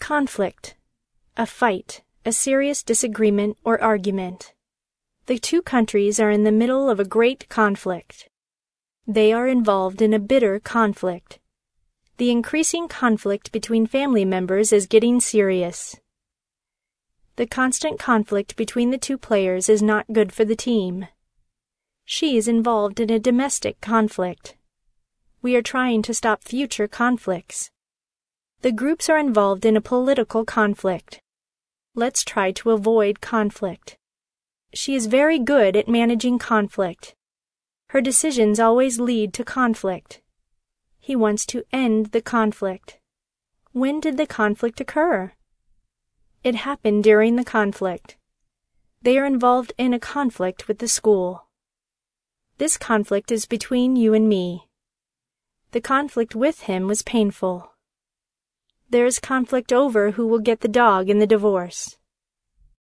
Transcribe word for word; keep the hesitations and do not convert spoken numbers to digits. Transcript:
Conflict. A fight, a serious disagreement or argument. The two countries are in the middle of a great conflict. They are involved in a bitter conflict. The increasing conflict between family members is getting serious. The constant conflict between the two players is not good for the team. She is involved in a domestic conflict. We are trying to stop future conflicts. The groups are involved in a political conflict. Let's try to avoid conflict. She is very good at managing conflict. Her decisions always lead to conflict. He wants to end the conflict. When did the conflict occur? It happened during the conflict. They are involved in a conflict with the school. This conflict is between you and me. The conflict with him was painful. There is conflict over who will get the dog in the divorce.